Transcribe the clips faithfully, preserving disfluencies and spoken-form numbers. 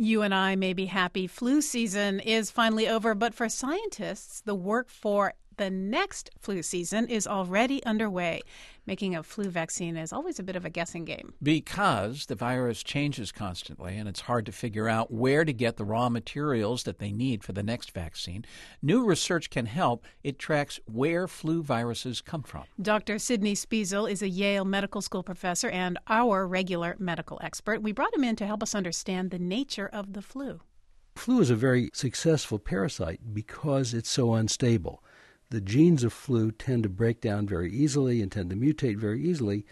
You and I may be happy flu season is finally over, but for scientists, the work for the next flu season is already underway. Making a flu vaccine is always a bit of a guessing game. Because the virus changes constantly and it's hard to figure out where to get the raw materials that they need for the next vaccine. New research can help. It tracks where flu viruses come from. Doctor Sidney Spiesel is a Yale Medical School professor and our regular medical expert. We brought him in to help us understand the nature of the flu. Flu is a very successful parasite because it's so unstable. The genes of flu tend to break down very easily and tend to mutate very easily,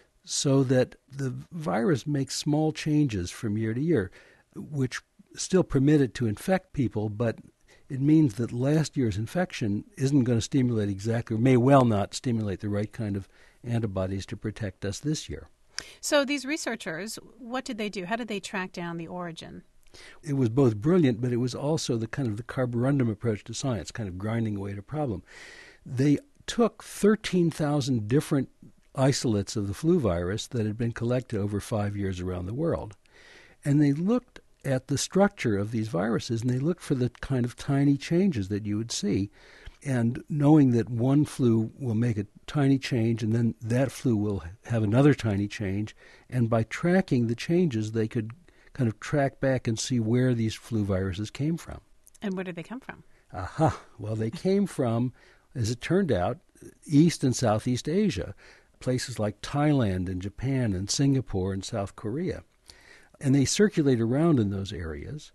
so that the virus makes small changes from year to year, which still permit it to infect people, but it means that last year's infection isn't going to stimulate exactly, or may well not stimulate the right kind of antibodies to protect us this year. So these researchers, what did they do? How did they track down the origin? It was both brilliant, but it was also the kind of the carborundum approach to science, kind of grinding away at a problem. They took thirteen thousand different isolates of the flu virus that had been collected over five years around the world, and they looked at the structure of these viruses, and they looked for the kind of tiny changes that you would see. And knowing that one flu will make a tiny change and then that flu will have another tiny change, and by tracking the changes, they could kind of track back and see where these flu viruses came from. And where did they come from? Aha. Well, they came from, as it turned out, East and Southeast Asia, places like Thailand and Japan and Singapore and South Korea. And they circulate around in those areas.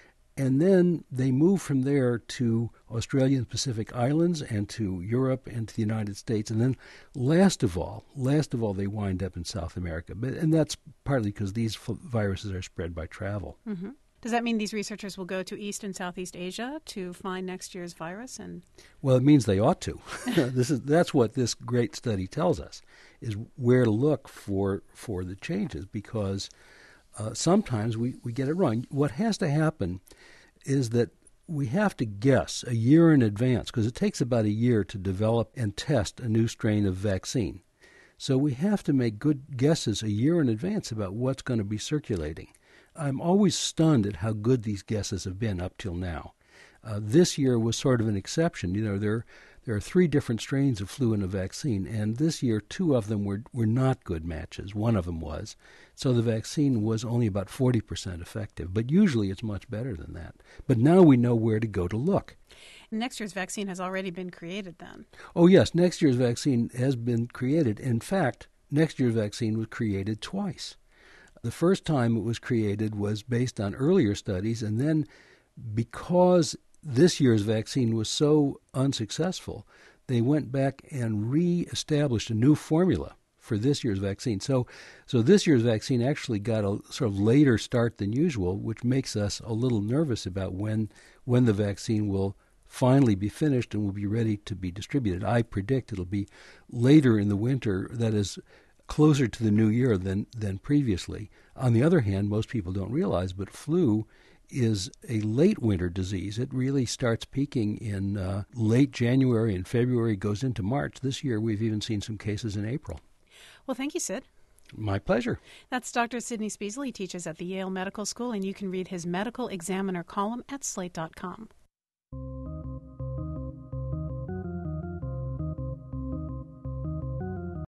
And then they move from there to Australia and Pacific Islands and to Europe and to the United States. And then last of all, last of all, they wind up in South America. But, and that's partly because these f- viruses are spread by travel. Mm-hmm. Does that mean these researchers will go to East and Southeast Asia to find next year's virus? And Well, it means they ought to. This is that's what this great study tells us, is where to look for, for the changes, because Uh, sometimes we, we get it wrong. What has to happen is that we have to guess a year in advance, because it takes about a year to develop and test a new strain of vaccine. So we have to make good guesses a year in advance about what's going to be circulating. I'm always stunned at how good these guesses have been up till now. Uh, this year was sort of an exception. You know, there there are three different strains of flu in a vaccine, and this year two of them were, were not good matches. One of them was. So the vaccine was only about forty percent effective, but usually it's much better than that. But now we know where to go to look. Next year's vaccine has already been created then. Oh, yes, next year's vaccine has been created. In fact, next year's vaccine was created twice. The first time it was created was based on earlier studies, and then because this year's vaccine was so unsuccessful, they went back and re-established a new formula for this year's vaccine. So so this year's vaccine actually got a sort of later start than usual, which makes us a little nervous about when when the vaccine will finally be finished and will be ready to be distributed. I predict it'll be later in the winter, that is closer to the new year than, than previously. On the other hand, most people don't realize, but flu is a late winter disease. It really starts peaking in uh, late January and February, goes into March. This year we've even seen some cases in April. Well, thank you, Sid. My pleasure. That's Doctor Sidney Spiesel. He teaches at the Yale Medical School, and you can read his Medical Examiner column at slate dot com.